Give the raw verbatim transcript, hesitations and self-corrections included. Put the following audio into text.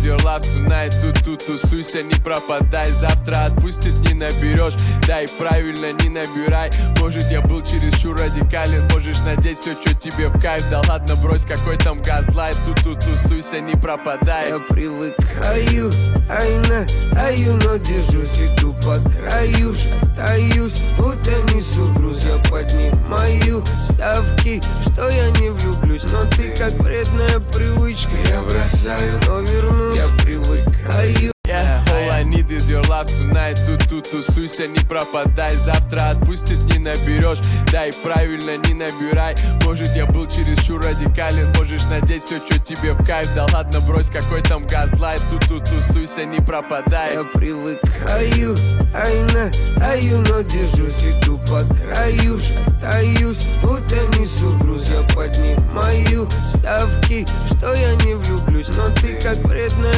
your love tonight. Тут-тут тусуйся, не пропадай. Завтра отпустит, не наберешь. Дай правильно, не набирай. Может, я был чересчур радикален. Можешь надеть все, что тебе в кайф. Да ладно, брось, какой там газлайт. Тут-тут тусуйся, не пропадай. Я привыкаю, айна-аю, но держусь, иду по краю. Шатаюсь, будто несу груз. Я поднимаю ставки, что я не влюблюсь. Но ты как вредная привычка. Я бросаю, но вернусь. Я привыкаю. Yeah, all I need is your love tonight. Тут-тут тусуйся, не пропадай. Завтра отпустит, не наберешь. Дай правильно, не набирай. Может, я был чересчур радикален. Можешь надеть все, что тебе в кайф. Да ладно, брось, какой там газлайт. Тут-тут тусуйся, не пропадай. Я привыкаю, айна-аю, но держусь, иду по краю. Шатаюсь, будто несу груз. Я поднимаю ставки, что я не влюблюсь. Но ты как вредная